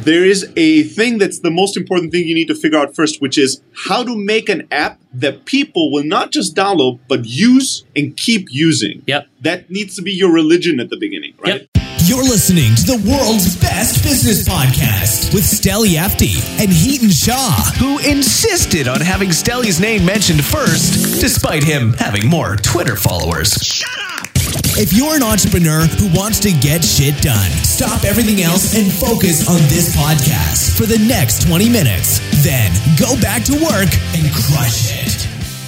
there is a thing that's the most important thing you need to figure out first, which is how to make an app that people will not just download, but use and keep using. Yep. That needs to be your religion at the beginning, right? Yep. You're listening to the world's best business podcast with Steli Efti and Heaton Shaw, who insisted on having Steli's name mentioned first, despite him having more Twitter followers. Shut up! If you're an entrepreneur who wants to get shit done, stop everything else and focus on this podcast for the next 20 minutes. Then go back to work and crush it.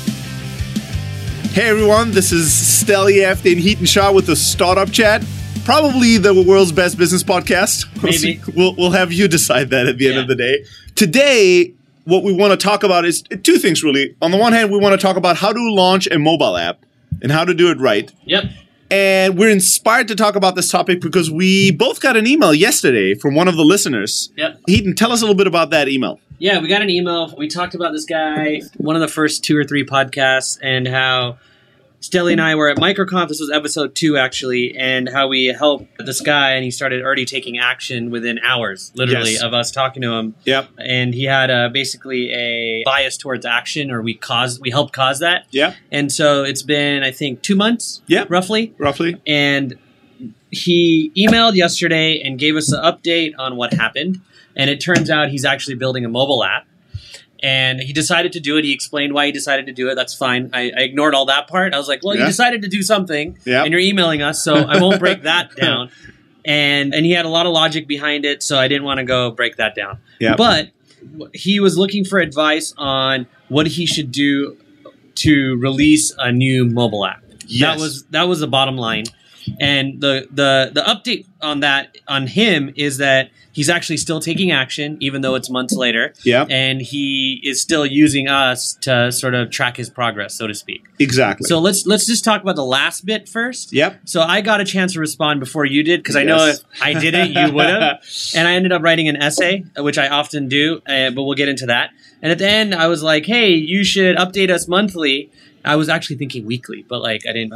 Hey everyone, this is Steli Efti and Heaton Shaw with the Startup Chat. Probably the world's best business podcast. Maybe. We'll have you decide that at the end of the day. Today, what we want to talk about is two things, really. On the one hand, we want to talk about how to launch a mobile app and how to do it right. Yep. And we're inspired to talk about this topic because we both got an email yesterday from one of the listeners. Yep. Heaton, tell us a little bit about that email. Yeah, we got an email. We talked about this guy, one of the first 2 or 3 podcasts, and how Steli and I were at MicroConf. This was episode 2, actually, and how we helped this guy, and he started already taking action within hours, literally, Yes. of us talking to him. Yep. And he had basically a bias towards action, or we helped cause that. Yeah. And so it's been, I think, 2 months, Yeah. roughly. And he emailed yesterday and gave us an update on what happened. And it turns out he's actually building a mobile app. And he decided to do it. He explained why he decided to do it. That's fine. I ignored all that part. I was like, well, you decided to do something, and you're emailing us, so I won't break that down. And he had a lot of logic behind it, so I didn't want to go break that down. Yep. But he was looking for advice on what he should do to release a new mobile app. Yes. That was the bottom line. And the update on that, on him, is that he's actually still taking action, even though it's months later. Yeah. And he is still using us to sort of track his progress, so to speak. Exactly. So let's just talk about the last bit first. Yep. So I got a chance to respond before you did, because I know if I didn't, you would have. And I ended up writing an essay, which I often do, but we'll get into that. And at the end, I was like, hey, you should update us monthly. I was actually thinking weekly, but like I'm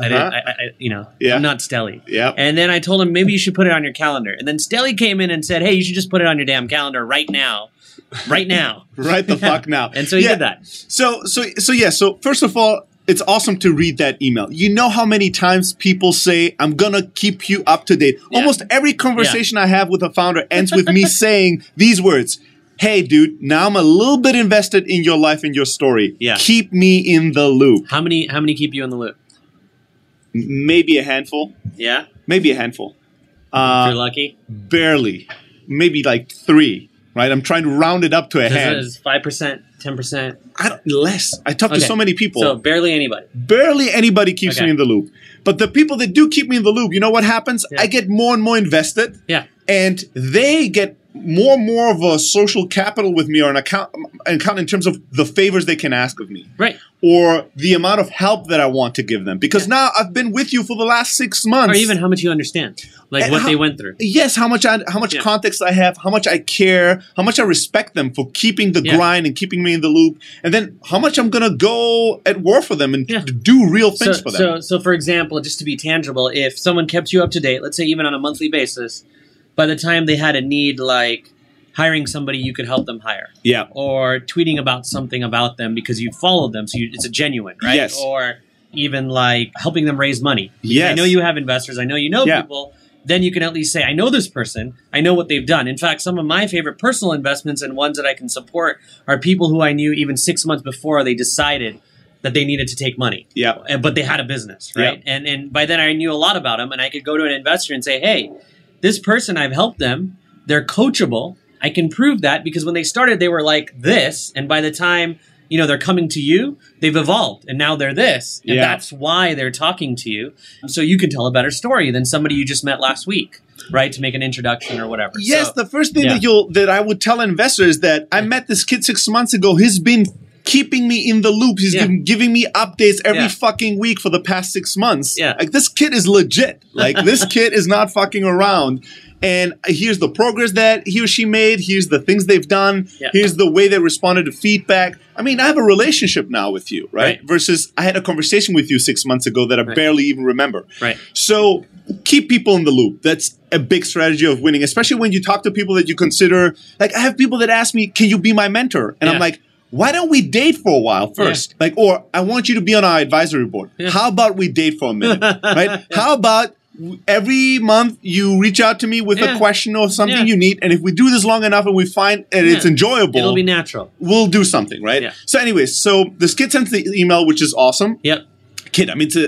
not Steli. Yeah. And then I told him maybe you should put it on your calendar. And then Steli came in and said, hey, you should just put it on your damn calendar right now. Right now. Right the fuck now. And so he did that. So first of all, it's awesome to read that email. You know how many times people say, I'm going to keep you up to date. Yeah. Almost every conversation I have with a founder ends with me saying these words. Hey, dude, now I'm a little bit invested in your life and your story. Yeah. Keep me in the loop. How many keep you in the loop? Maybe a handful. Yeah? Maybe a handful. If you're lucky? Barely. Maybe like 3, right? I'm trying to round it up to a hand. Is 5%, 10%? Less. I talk to so many people. So barely anybody. Barely anybody keeps me in the loop. But the people that do keep me in the loop, you know what happens? Yeah. I get more and more invested. Yeah. And they get more and more of a social capital with me, or an account in terms of the favors they can ask of me. Right. Or the amount of help that I want to give them. Because now I've been with you for the last 6 months. Or even how much you understand. Like what they went through. Yes, how much context I have, how much I care, how much I respect them for keeping the grind and keeping me in the loop, and then how much I'm going to go at war for them and do real things for them. So for example, just to be tangible, if someone kept you up to date, let's say even on a monthly basis, by the time they had a need like hiring somebody you could help them hire. Yeah. Or tweeting about something about them because you followed them, so it's a genuine, right? Yes. Or even like helping them raise money. Yes. I know you have investors. I know you know people. Then you can at least say, I know this person. I know what they've done. In fact, some of my favorite personal investments and ones that I can support are people who I knew even 6 months before they decided that they needed to take money. Yeah. But they had a business, right? Yeah. And by then I knew a lot about them, and I could go to an investor and say, hey, this person, I've helped them. They're coachable. I can prove that because when they started, they were like this. And by the time, they're coming to you, they've evolved. And now they're this. And that's why they're talking to you. So you can tell a better story than somebody you just met last week, right? To make an introduction or whatever. Yes, the first thing that I would tell investors is that I met this kid 6 months ago. He's been keeping me in the loop. He's giving me updates every Yeah. fucking week for the past 6 months. Yeah. Like, this kid is legit. Like, this kid is not fucking around. And here's the progress that he or she made. Here's the things they've done. Yeah. Here's the way they responded to feedback. I mean, I have a relationship now with you, right? Right. Versus I had a conversation with you 6 months ago that I barely even remember. Right. So keep people in the loop. That's a big strategy of winning, especially when you talk to people that you consider. Like, I have people that ask me, can you be my mentor? And I'm like, why don't we date for a while first? Like, or I want you to be on our advisory board. How about we date for a minute, right? How about every month you reach out to me with a question or something you need, and if we do this long enough and we find that it's enjoyable, it'll be natural. We'll do something, right? Yeah. So anyways, so this kid sends the email, which is awesome. Yep. Kid, I mean, it's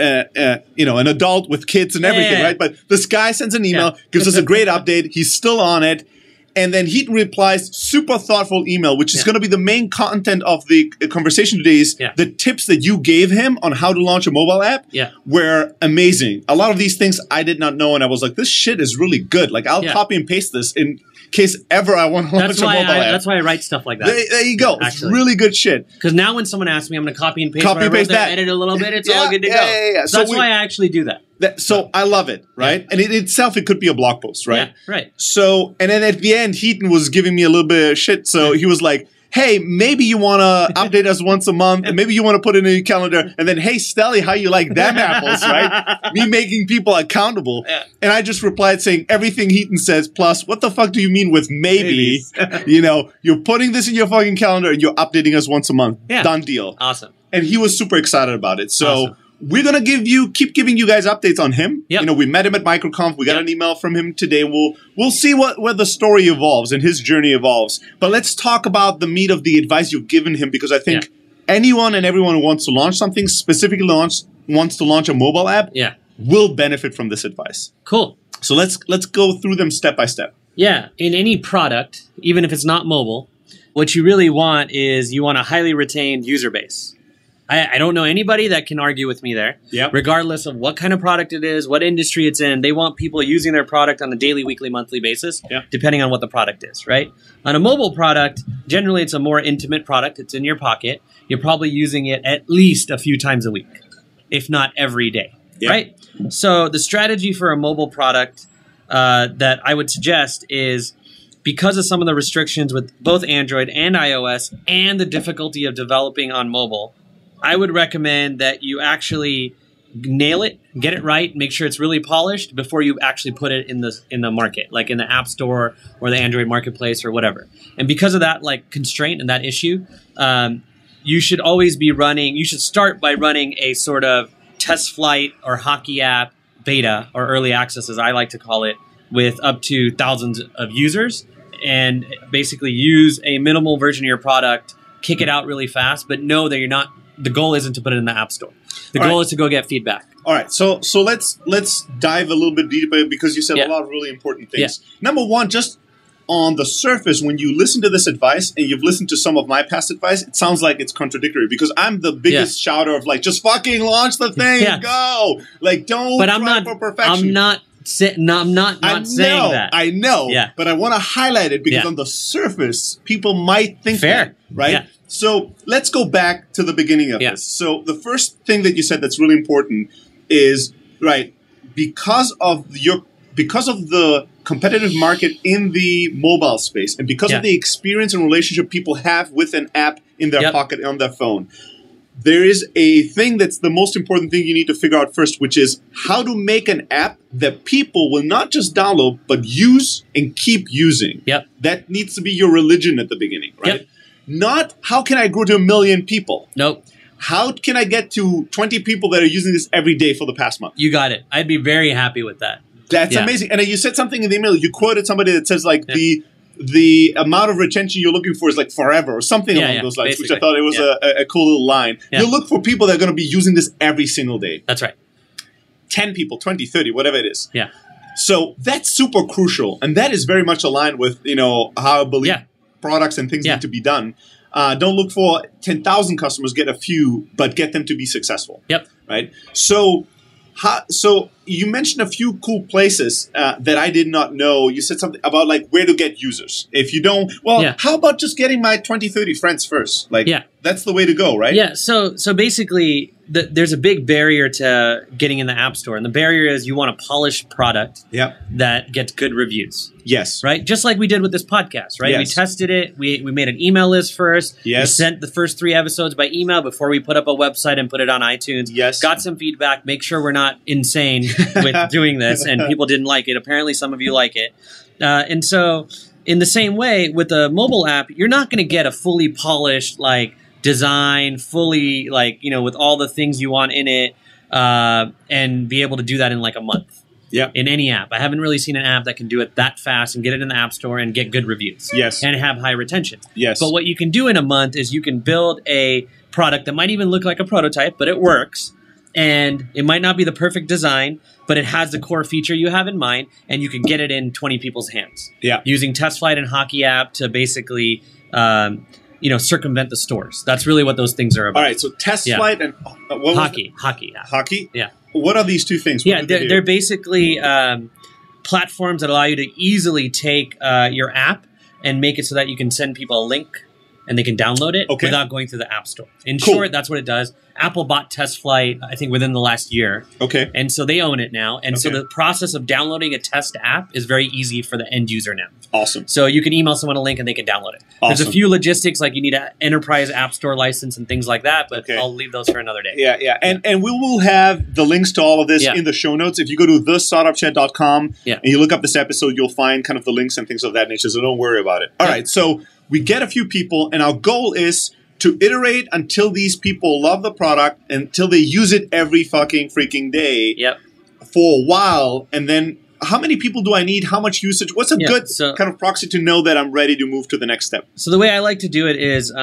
an adult with kids and everything, right? But this guy sends an email, gives us a great update. He's still on it. And then Heaton replies, super thoughtful email, which is going to be the main content of the conversation today is the tips that you gave him on how to launch a mobile app were amazing. A lot of these things I did not know, and I was like, this shit is really good. Like, I'll copy and paste this in case ever I want to launch a mobile app. That's why I write stuff like that. There you go. It's really good shit. Because now when someone asks me, I'm going to copy and paste that, edit a little bit, it's all good to go. Yeah. So that's why I actually do that. So I love it, right? And it itself, it could be a blog post, right? Yeah, right. So, and then at the end, Heaton was giving me a little bit of shit. So he was like, hey, maybe you want to update us once a month, and maybe you want to put it in your calendar. And then, hey, Stelly, how you like them apples, right? Me making people accountable. Yeah. And I just replied saying, everything Heaton says, plus, what the fuck do you mean with maybe? You're putting this in your fucking calendar and you're updating us once a month. Yeah. Done deal. Awesome. And he was super excited about it. So we're going to keep giving you guys updates on him. Yep. We met him at MicroConf. We got an email from him today. We'll see where the story evolves and his journey evolves. But let's talk about the meat of the advice you've given him, because I think anyone and everyone who wants to launch something, specifically wants to launch a mobile app, will benefit from this advice. Cool. So let's go through them step by step. Yeah. In any product, even if it's not mobile, what you really want is you want a highly retained user base. I don't know anybody that can argue with me there. Yep. Regardless of what kind of product it is, what industry it's in, they want people using their product on a daily, weekly, monthly basis, depending on what the product is, right? On a mobile product, generally it's a more intimate product. It's in your pocket. You're probably using it at least a few times a week, if not every day, right? So the strategy for a mobile product that I would suggest is, because of some of the restrictions with both Android and iOS and the difficulty of developing on mobile, I would recommend that you actually nail it, get it right, make sure it's really polished before you actually put it in the market, like in the App Store or the Android Marketplace or whatever. And because of that constraint and that issue, you should always be running. You should start by running a sort of test flight or hockey app beta, or early access as I like to call it, with up to thousands of users, and basically use a minimal version of your product, kick it out really fast, but know that you're not. The goal isn't to put it in the App Store. The goal is to go get feedback. All right. So let's dive a little bit deeper, because you said a lot of really important things. Yeah. Number one, just on the surface, when you listen to this advice and you've listened to some of my past advice, it sounds like it's contradictory, because I'm the biggest shouter of just fucking launch the thing, go. Don't try for perfection. I'm not saying that. I know. Yeah. But I want to highlight it because on the surface, people might think that, right? Yeah. So let's go back to the beginning of this. So the first thing that you said that's really important is, because of the competitive market in the mobile space, and because of the experience and relationship people have with an app in their pocket on their phone, there is a thing that's the most important thing you need to figure out first, which is how to make an app that people will not just download, but use and keep using. Yep. That needs to be your religion at the beginning, right? Yep. Not how can I grow to 1 million people? Nope. How can I get to 20 people that are using this every day for the past month? You got it. I'd be very happy with that. That's amazing. And you said something in the email. You quoted somebody that says the amount of retention you're looking for is forever or something along those lines, basically. Which I thought it was a cool little line. Yeah. You look for people that are going to be using this every single day. That's right. 10 people, 20, 30, whatever it is. Yeah. So that's super crucial. And that is very much aligned with, how I believe products and things need to be done. Don't look for 10,000 customers, get a few, but get them to be successful. Yep. Right? So you mentioned a few cool places that I did not know. You said something about like where to get users. If you don't, how about just getting my 20, 30 friends first? Like, that's the way to go, right? Yeah. So basically, there's a big barrier to getting in the App Store. And the barrier is you want a polished product that gets good reviews. Yes. Right? Just like we did with this podcast, right? Yes. We tested it. We made an email list first. Yes. We sent the first 3 episodes by email before we put up a website and put it on iTunes. Yes. Got some feedback. Make sure we're not insane with doing this. And people didn't like it. Apparently, some of you like it. And so in the same way, with the mobile app, you're not going to get a fully polished, like, design, fully, like, you know, with all the things you want in it, and be able to do that in like a month. In any app. I haven't really seen an app that can do it that fast and get it in the App Store and get good reviews. Yes. And have high retention. Yes. But what you can do in a month is you can build a product that might even look like a prototype, but it works. And it might not be the perfect design, but it has the core feature you have in mind, and you can get it in 20 people's hands. Using TestFlight and Hockey app to basically circumvent the stores. That's really what those things are about. All right, so TestFlight and what Hockey app. Hockey? Yeah. What are these two things? They're basically platforms that allow you to easily take your app and make it so that you can send people a link and they can download it without going through the App Store. In short, that's what it does. Apple bought TestFlight, I think, within the last year. And so they own it now. And so the process of downloading a test app is very easy for the end user now. Awesome. So you can email someone a link and they can download it. Awesome. There's a few logistics, like you need an enterprise app store license and things like that, but I'll leave those for another day. Yeah. And we will have the links to all of this in the show notes. If you go to thestartupchat.com and you look up this episode, you'll find kind of the links and things of that nature. So don't worry about it. All right. So we get a few people, and our goal is to iterate until these people love the product, until they use it every fucking freaking day for a while. And then how many people do I need? How much usage? What's a good kind of proxy to know that I'm ready to move to the next step? So the way I like to do it is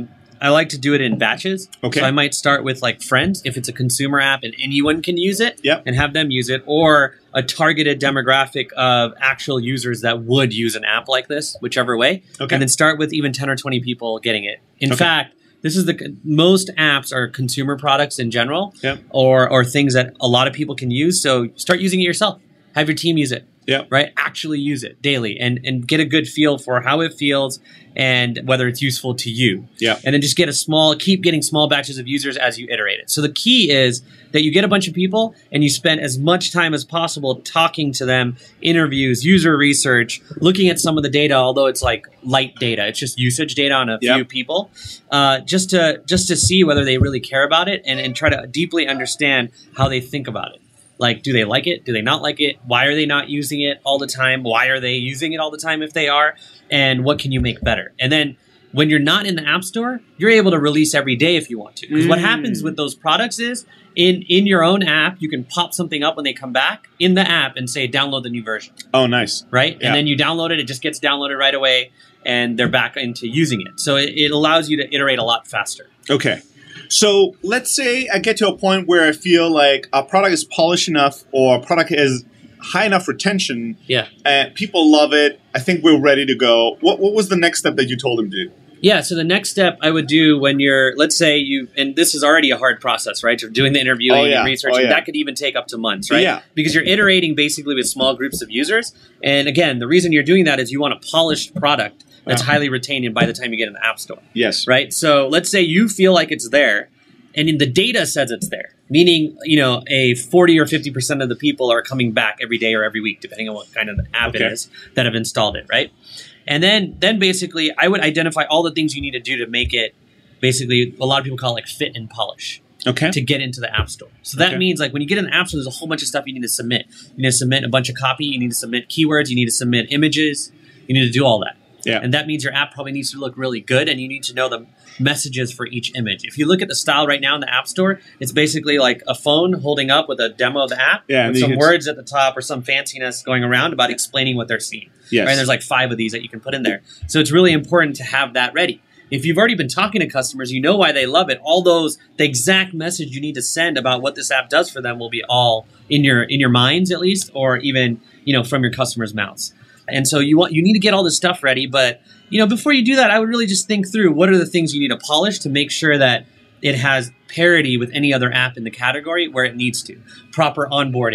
I like to do it in batches. So I might start with like friends, if it's a consumer app and anyone can use it, and have them use it, or a targeted demographic of actual users that would use an app like this, whichever way. And then start with even 10 or 20 people getting it. In fact, this is most apps are consumer products in general, or things that a lot of people can use. So start using it yourself. Have your team use it. Right? Actually use it daily and get a good feel for how it feels and whether it's useful to you. And then just keep getting small batches of users as you iterate it. So the key is that you get a bunch of people and you spend as much time as possible talking to them, interviews, user research, looking at some of the data, although it's like light data. It's just usage data on a few people, just to see whether they really care about it and try to deeply understand how they think about it. Like, do they like it? Do they not like it? Why are they not using it all the time? Why are they using it all the time if they are? And what can you make better? And then when you're not in the App Store, you're able to release every day if you want to. Because what happens with those products is in your own app, you can pop something up when they come back in the app and say, download the new version. Oh, nice. Right? And then you download it. It just gets downloaded right away and they're back into using it. So it allows you to iterate a lot faster. Okay. So let's say I get to a point where I feel like a product is polished enough or a product has high enough retention. And people love it. I think we're ready to go. What was the next step that you told them to do? Yeah, so the next step I would do when let's say and this is already a hard process, right? You're doing the interviewing and researching. That could even take up to months, right? Because you're iterating basically with small groups of users. And again, the reason you're doing that is you want a polished product that's highly retained by the time you get in the App Store. Right? So let's say you feel like it's there, and in the data says it's there, meaning, a 40 or 50% of the people are coming back every day or every week, depending on what kind of app it is that have installed it, right? And then basically I would identify all the things you need to do to make it, basically, a lot of people call it like fit and polish. To get into the App Store. So that means like when you get in the App Store, there's a whole bunch of stuff you need to submit. You need to submit a bunch of copy. You need to submit keywords. You need to submit images. You need to do all that. And that means your app probably needs to look really good, and you need to know the messages for each image. If you look at the style right now in the App Store, it's basically like a phone holding up with a demo of the app with some words at the top or some fanciness going around about explaining what they're seeing. Right? And there's like 5 of these that you can put in there. So it's really important to have that ready. If you've already been talking to customers, you know why they love it. All the exact message you need to send about what this app does for them will be all in your minds, at least, or even from your customers' mouths. And so you need to get all this stuff ready. But before you do that, I would really just think through what are the things you need to polish to make sure that it has parity with any other app in the category where it needs to. Proper onboarding,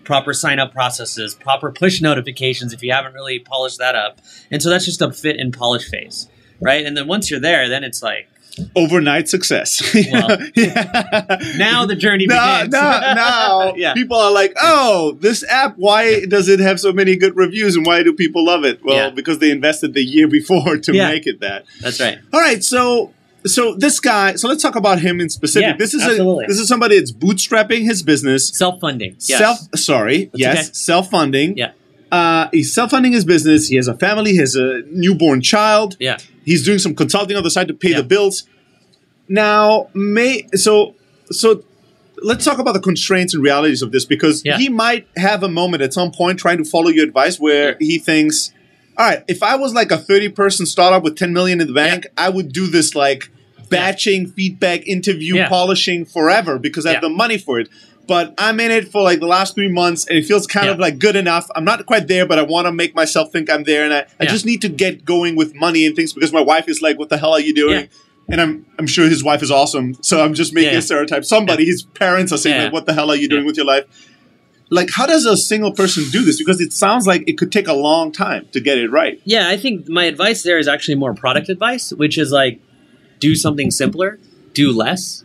proper sign-up processes, proper push notifications if you haven't really polished that up. And so that's just a fit and polish phase, right? And then once you're there, then it's like, overnight success. Well, now the journey begins. Now Yeah. people are like, oh, this app, why does it have so many good reviews and why do people love it? Well, because they invested the year before to make it that. That's right. All right, so this guy, so let's talk about him in specific. Yeah, this is absolutely. this is somebody that's bootstrapping his business. Self-funding. Yes. Self-funding. Yeah. He's self-funding his business. He has a family. He has a newborn child. Yeah. He's doing some consulting on the side to pay the bills. Now, so let's talk about the constraints and realities of this, because he might have a moment at some point trying to follow your advice where he thinks, all right, if I was like a 30-person startup with 10 million in the bank, I would do this like batching, feedback, interview, polishing forever because I have the money for it. But I'm in it for like the last 3 months and it feels kind of like good enough. I'm not quite there, but I want to make myself think I'm there. And I just need to get going with money and things because my wife is like, what the hell are you doing? Yeah. And I'm sure his wife is awesome. So I'm just making a stereotype. Somebody, his parents are saying, like, what the hell are you doing with your life? Like, how does a single person do this? Because it sounds like it could take a long time to get it right. Yeah, I think my advice there is actually more product advice, which is like, do something simpler, do less.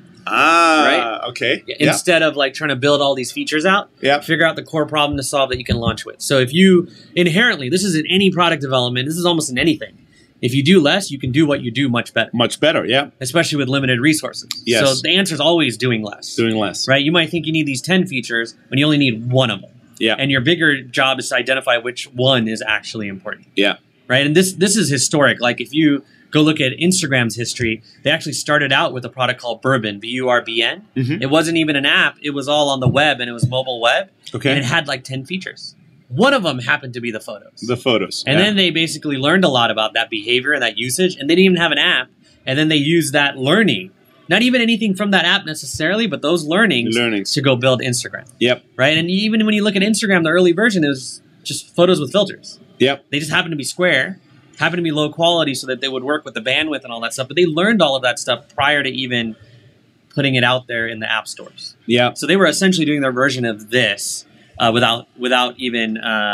Right? Okay. Instead of like trying to build all these features out, figure out the core problem to solve that you can launch with. So if you inherently, this is in any product development, this is almost in anything. If you do less, you can do what you do much better. Much better, yeah. Especially with limited resources. Yes. So the answer is always doing less. Doing less. Right? You might think you need these 10 features when you only need one of them. Yeah. And your bigger job is to identify which one is actually important. Yeah. Right? And this is historic. Like if you go look at Instagram's history, they actually started out with a product called Burbn, B-U-R-B-N. Mm-hmm. It wasn't even an app. It was all on the web, and it was mobile web. Okay. And it had like 10 features. One of them happened to be the photos. The photos. And then they basically learned a lot about that behavior and that usage, and they didn't even have an app. And then they used that learning, not even anything from that app necessarily, but those learnings to go build Instagram. Yep. Right? And even when you look at Instagram, the early version, it was just photos with filters. Yep. They just happened to be square. Happened to be low quality so that they would work with the bandwidth and all that stuff. But they learned all of that stuff prior to even putting it out there in the app stores. Yeah. So they were essentially doing their version of this without even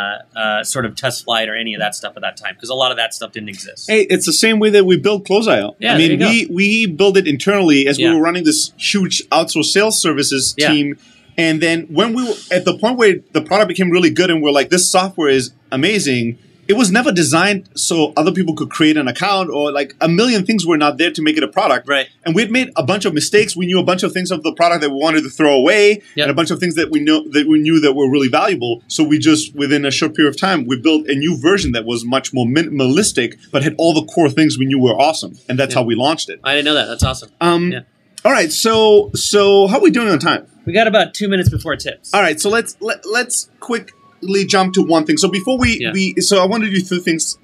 sort of test flight or any of that stuff at that time, because a lot of that stuff didn't exist. Hey, it's the same way that we build Close.io. Yeah, I mean, we built it internally as we were running this huge outsourced sales services team. And then when we were at the point where the product became really good and we're like, this software is amazing, it was never designed so other people could create an account, or like a million things were not there to make it a product. Right. And we had made a bunch of mistakes. We knew a bunch of things of the product that we wanted to throw away, and a bunch of things that we knew that were really valuable. So we just, within a short period of time, we built a new version that was much more minimalistic, but had all the core things we knew were awesome. And that's how we launched it. I didn't know that. That's awesome. All right. So how are we doing on time? We got about 2 minutes before tips. All right. So let's quickly jump to one thing. So before so I want to do two things.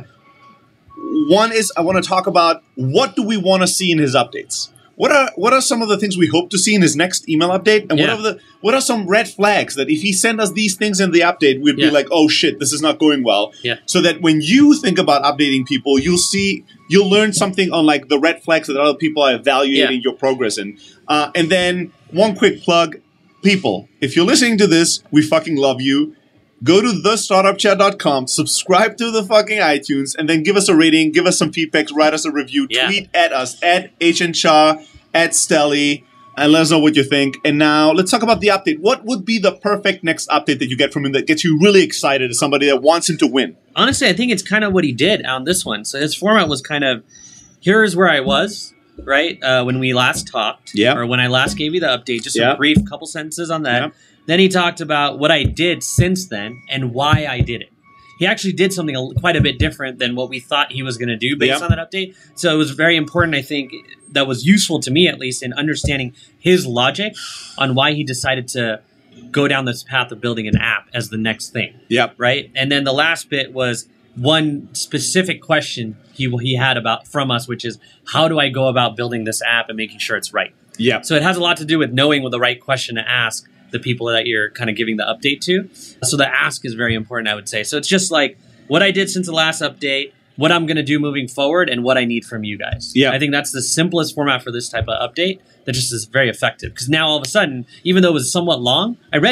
One is I want to talk about what do we want to see in his updates. What are some of the things we hope to see in his next email update? And what are some red flags that if he sent us these things in the update, we'd be like, oh shit, this is not going well. Yeah. So that when you think about updating people, you'll learn something on like the red flags that other people are evaluating your progress in. And then one quick plug. People, if you're listening to this, we fucking love you. Go to thestartupchat.com, subscribe to the fucking iTunes, and then give us a rating, give us some feedback, write us a review, tweet at us, at HNShaw, at Stelly, and let us know what you think. And now let's talk about the update. What would be the perfect next update that you get from him that gets you really excited as somebody that wants him to win? Honestly, I think it's kind of what he did on this one. So his format was kind of, here's where I was, right, when we last talked, or when I last gave you the update, just a brief couple sentences on that. Then he talked about what I did since then and why I did it. He actually did something quite a bit different than what we thought he was going to do based on that update. So it was very important, I think, that was useful to me at least in understanding his logic on why he decided to go down this path of building an app as the next thing. Right? And then the last bit was one specific question he had from us, which is, how do I go about building this app and making sure it's right? So it has a lot to do with knowing what the right question to ask the people that you're kind of giving the update to. So the ask is very important, I would say. So it's just like what I did since the last update, what I'm going to do moving forward, and what I need from you guys. I think that's the simplest format for this type of update that just is very effective. Because now all of a sudden, even though it was somewhat long, I read it.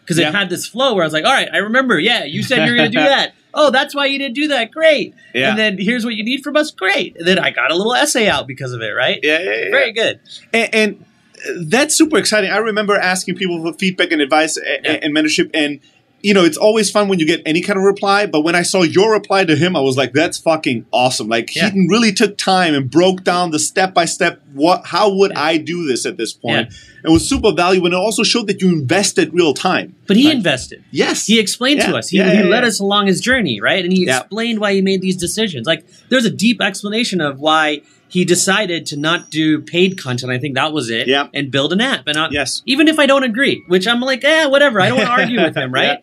Because it had this flow where I was like, all right, I remember. Yeah, you said you were going to do that. Oh, that's why you didn't do that. Great. Yeah. And then here's what you need from us. Great. And then I got a little essay out because of it, right? Yeah. Very good. And that's super exciting. I remember asking people for feedback and advice and mentorship, and it's always fun when you get any kind of reply, but when I saw your reply to him, I was like, that's fucking awesome. Like, Heaton really took time and broke down the step-by-step, how would I do this at this point? It was super valuable, and it also showed that you invested real time. But he invested. Yes. He explained to us. He led us along his journey, right? And he explained why he made these decisions. Like, there's a deep explanation of why he decided to not do paid content. I think that was it. Yeah. And build an app. And even if I don't agree, which I'm like, whatever. I don't want to argue with him, right?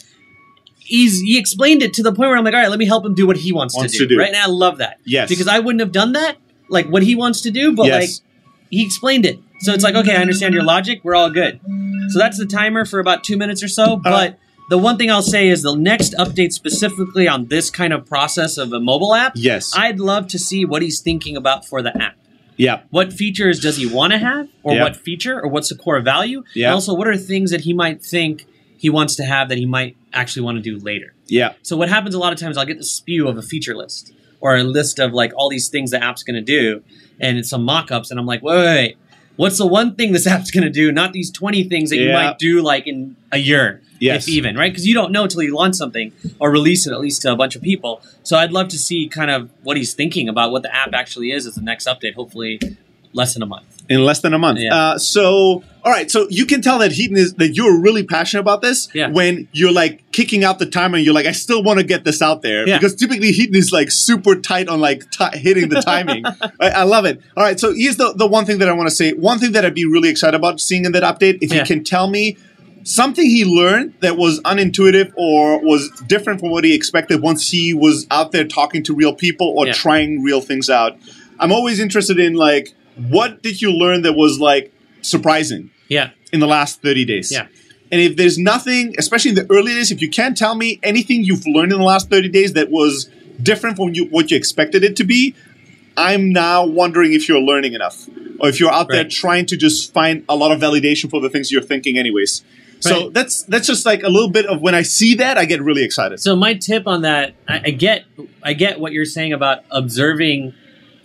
He explained it to the point where I'm like, all right, let me help him do what he wants to do. Right? And I love that. Yes. Because I wouldn't have done that, like what he wants to do, but like he explained it. So it's like, okay, I understand your logic. We're all good. So that's the timer for about 2 minutes or so. But the one thing I'll say is the next update specifically on this kind of process of a mobile app, I'd love to see what he's thinking about for the app. Yeah. What features does he want to have? Or what feature? Or what's the core value? Yeah. And also, what are things that he might think he wants to have that he might actually want to do later? Yeah. So what happens a lot of times, I'll get the spew of a feature list or a list of like all these things the app's going to do, and it's some mock-ups, and I'm like, wait. What's the one thing this app's going to do? Not these 20 things that you might do like in a year, if even, right? Because you don't know until you launch something or release it at least to a bunch of people. So I'd love to see kind of what he's thinking about what the app actually is as the next update, hopefully less than a month. In less than a month. Yeah. All right. So you can tell that Heaton that you're really passionate about this when you're like kicking out the timer and you're like, I still want to get this out there. Yeah. Because typically Heaton is like super tight on like hitting the timing. I love it. All right. So here's the one thing that I want to say. One thing that I'd be really excited about seeing in that update, if you can tell me something he learned that was unintuitive or was different from what he expected once he was out there talking to real people or trying real things out. I'm always interested in like, what did you learn that was like surprising in the last 30 days? Yeah. And if there's nothing, especially in the early days, if you can't tell me anything you've learned in the last 30 days that was different from what you expected it to be, I'm now wondering if you're learning enough or if you're out there trying to just find a lot of validation for the things you're thinking anyways. So that's just like a little bit of when I see that, I get really excited. So my tip on that, I get what you're saying about observing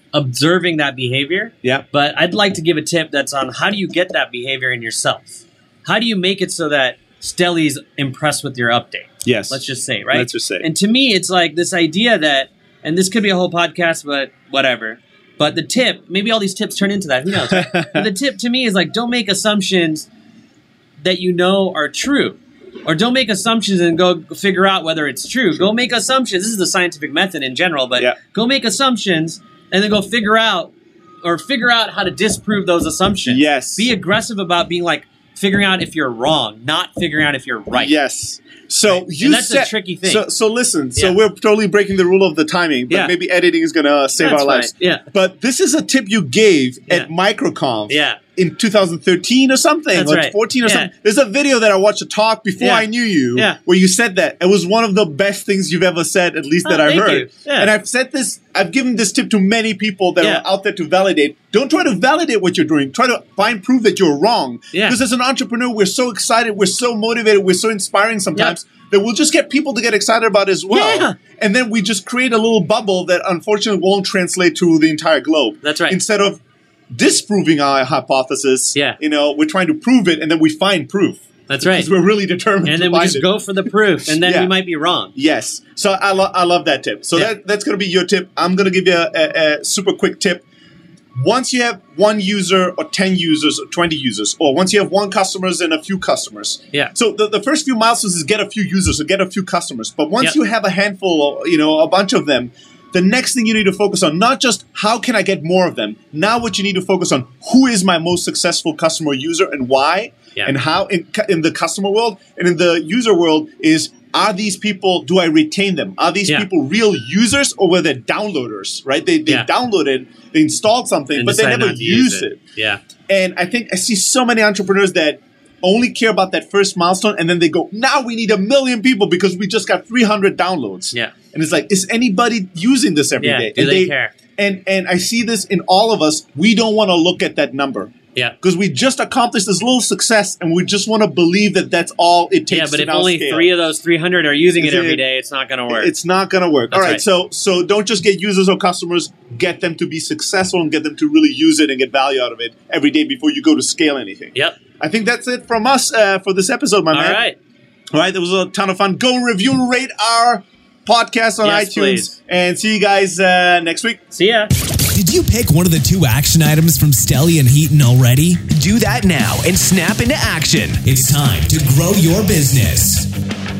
that behavior. Yeah. But I'd like to give a tip that's on how do you get that behavior in yourself? How do you make it so that Stelly's impressed with your update? Yes. Let's just say, right? Let's just say. And to me, it's like this idea that, and this could be a whole podcast, but whatever. But the tip, maybe all these tips turn into that. Who knows? But the tip to me is like, don't make assumptions that you know are true. Or don't make assumptions and go figure out whether it's true. Go make assumptions. This is the scientific method in general, but go make assumptions and then go figure out how to disprove those assumptions. Yes. Be aggressive about being like figuring out if you're wrong, not figuring out if you're right. Yes. So that's a tricky thing. So listen. So we're totally breaking the rule of the timing, but maybe editing is going to save our lives. Yeah. But this is a tip you gave at MicroConf. In 2013 or something, That's 14 or something. There's a video that I watched a talk before I knew you where you said that. It was one of the best things you've ever said, at least that I've heard. And I've given this tip to many people that are out there to validate. Don't try to validate what you're doing. Try to find proof that you're wrong. Because as an entrepreneur, we're so excited, we're so motivated, we're so inspiring sometimes that we'll just get people to get excited about as well. And then we just create a little bubble that unfortunately won't translate to the entire globe. That's right. Instead of disproving our hypothesis, we're trying to prove it, and then we find proof. That's right. Because we're really determined. And then we just go for the proof, and then we might be wrong. Yes. So I love that tip. So that's going to be your tip. I'm going to give you a super quick tip. Once you have one user or 10 users or 20 users, or once you have one customers and a few customers. So the first few milestones is get a few users or get a few customers. But once you have a handful or, a bunch of them, the next thing you need to focus on, not just how can I get more of them, now what you need to focus on, who is my most successful customer user and why, and how in the customer world and in the user world is, are these people, do I retain them? Are these people real users or were they downloaders, right? They downloaded, they installed something, but they never used it. And I think I see so many entrepreneurs that only care about that first milestone, and then they go, now we need 1 million people because we just got 300 downloads. And it's like, is anybody using this every day? Do they care? And I see this in all of us. We don't want to look at that number. Yeah. Because we just accomplished this little success and we just want to believe that that's all it takes. Yeah, but if only 3 of those 300 are using it every day, it's not going to work. It's not going to work. That's all right. So don't just get users or customers. Get them to be successful and get them to really use it and get value out of it every day before you go to scale anything. Yep. I think that's it from us for this episode, my man. All right. That was a ton of fun. Go review and rate our podcast on iTunes. Please. And see you guys next week. See ya. Did you pick one of the 2 action items from Stelly and Heaton already? Do that now and snap into action. It's time to grow your business.